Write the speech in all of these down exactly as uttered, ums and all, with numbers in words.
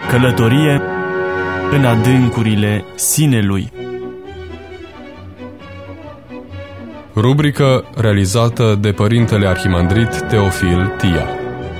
Călătorie în adâncurile sinelui. Rubrică realizată de Părintele Arhimandrit Teofil Tia.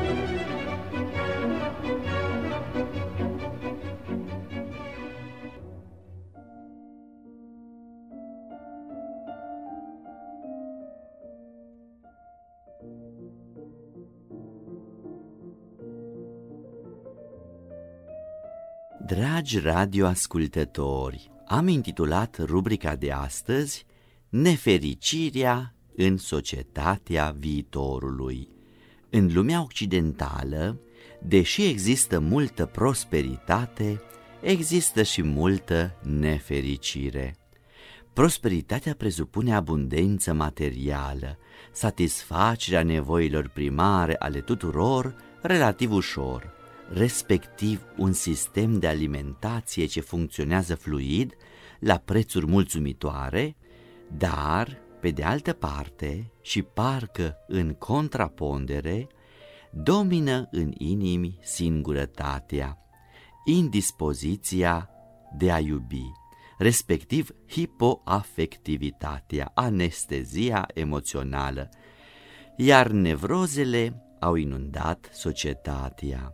Dragi radioascultători, am intitulat rubrica de astăzi Nefericirea în societatea viitorului. În lumea occidentală, deși există multă prosperitate, există și multă nefericire. Prosperitatea presupune abundență materială, satisfacerea nevoilor primare ale tuturor relativ ușor, respectiv un sistem de alimentație ce funcționează fluid, la prețuri mulțumitoare, dar, pe de altă parte, și parcă în contrapondere, domină în inimi singurătatea, indispoziția de a iubi, respectiv hipoafectivitatea, anestezia emoțională, iar nevrozele au inundat societatea.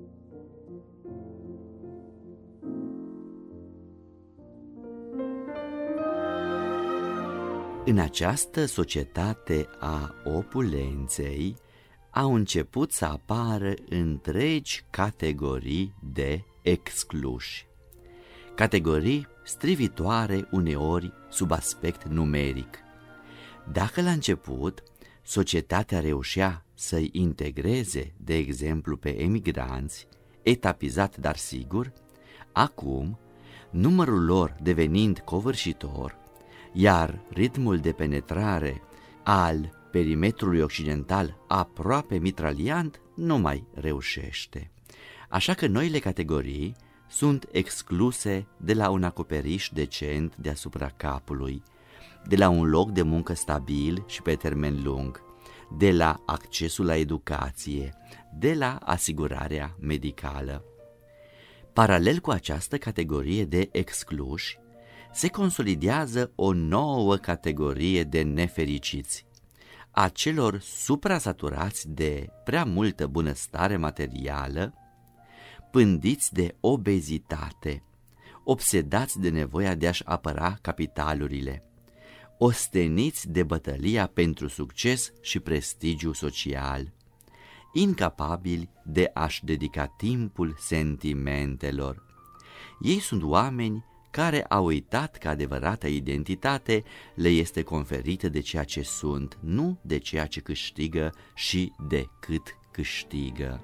În această societate a opulenței au început să apară întregi categorii de excluși, categorii strivitoare uneori sub aspect numeric. Dacă la început societatea reușea să-i integreze, de exemplu, pe emigranți, etapizat dar sigur, acum, numărul lor devenind covârșitor, iar ritmul de penetrare al perimetrului occidental aproape mitraliant nu mai reușește. Așa că noile categorii sunt excluse de la un acoperiș decent deasupra capului, de la un loc de muncă stabil și pe termen lung, de la accesul la educație, de la asigurarea medicală. Paralel cu această categorie de excluși, se consolidează o nouă categorie de nefericiți, a celor suprasaturați de prea multă bunăstare materială, pândiți de obezitate, obsedați de nevoia de a-și apăra capitalurile, osteniți de bătălia pentru succes și prestigiu social, incapabili de a-și dedica timpul sentimentelor. Ei sunt oameni care au uitat că adevărata identitate le este conferită de ceea ce sunt, nu de ceea ce câștigă și de cât câștigă.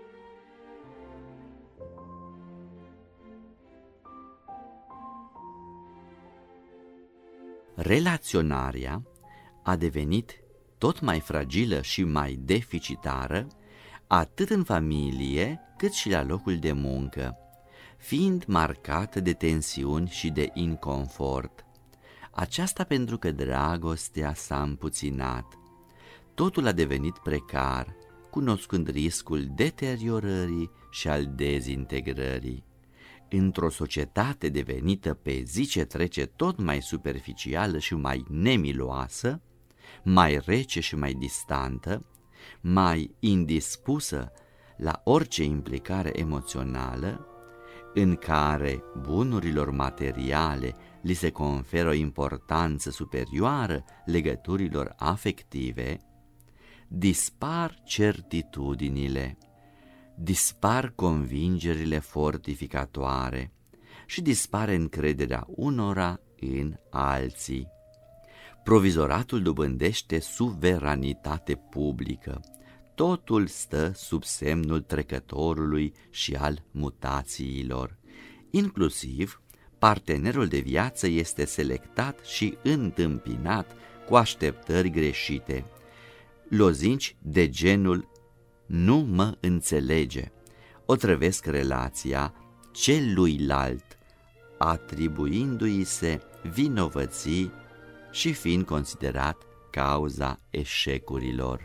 Relaționarea a devenit tot mai fragilă și mai deficitară, atât în familie cât și la locul de muncă, fiind marcată de tensiuni și de inconfort. Aceasta pentru că dragostea s-a împuținat. Totul a devenit precar, cunoscând riscul deteriorării și al dezintegrării. Într-o societate devenită pe zi ce trece tot mai superficială și mai nemiloasă, mai rece și mai distantă, mai indispusă la orice implicare emoțională, în care bunurilor materiale li se conferă o importanță superioară legăturilor afective, dispar certitudinile, dispar convingerile fortificatoare și dispare încrederea unora în alții. Provizoratul dobândește suveranitate publică, totul stă sub semnul trecătorului și al mutațiilor. Inclusiv, partenerul de viață este selectat și întâmpinat cu așteptări greșite, lozinci de genul "nu mă înțelege", otrăvesc relația celuilalt, atribuindu-i se vinovății și fiind considerat cauza eșecurilor.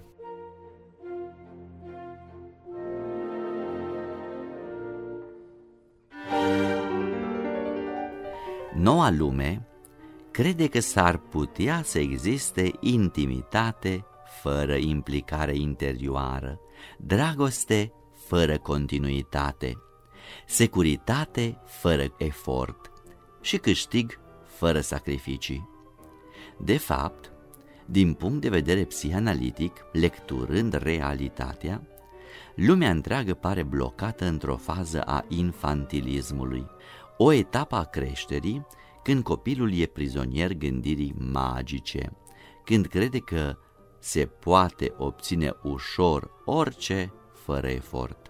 Noua lume crede că s-ar putea să existe intimitate fără implicare interioară, dragoste fără continuitate, securitate fără efort și câștig fără sacrificii. De fapt, din punct de vedere psihanalitic, lecturând realitatea, lumea întreagă pare blocată într-o fază a infantilismului, o etapă a creșterii când copilul e prizonier gândirii magice, când crede că se poate obține ușor orice fără efort.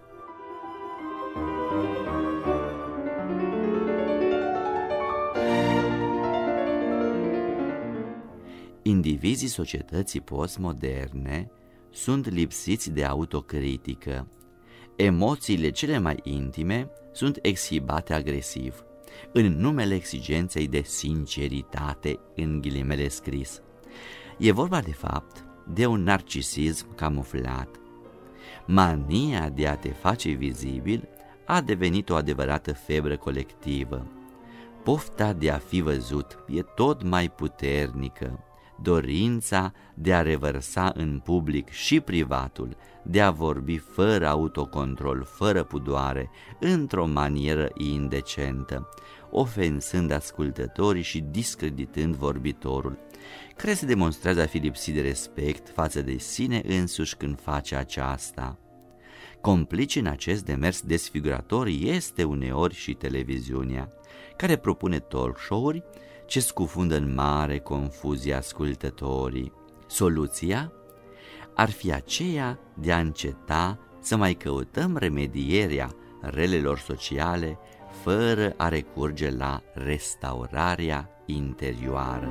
Indivizii societății postmoderne sunt lipsiți de autocritică. Emoțiile cele mai intime sunt exhibate agresiv, în numele exigenței de sinceritate, în ghilimele scris. E vorba de fapt de un narcisism camuflat. Mania de a te face vizibil a devenit o adevărată febră colectivă. Pofta de a fi văzut e tot mai puternică. Dorința de a revărsa în public și privatul, de a vorbi fără autocontrol, fără pudoare, într-o manieră indecentă, ofensând ascultătorii și discreditând vorbitorul, care se demonstrează a fi lipsit de respect față de sine însuși când face aceasta. Complici în acest demers desfigurator este uneori și televiziunea, care propune talk show-uri ce scufundă în mare confuzie ascultătorii. Soluția ar fi aceea de a înceta să mai căutăm remedierea relelor sociale fără a recurge la restaurarea interioară.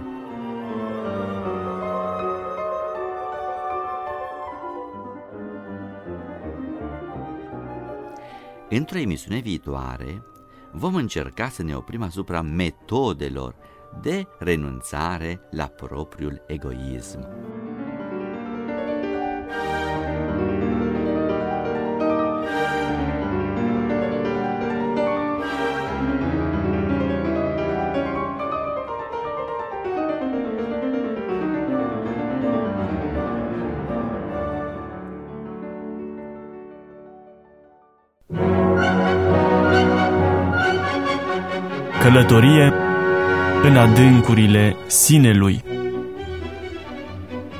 Într-o emisiune viitoare vom încerca să ne oprim asupra metodelor de renunțare la propriul egoism. Călătorie în adâncurile sinelui.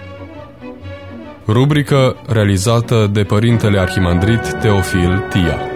Rubrică realizată de Părintele Arhimandrit Teofil Tia.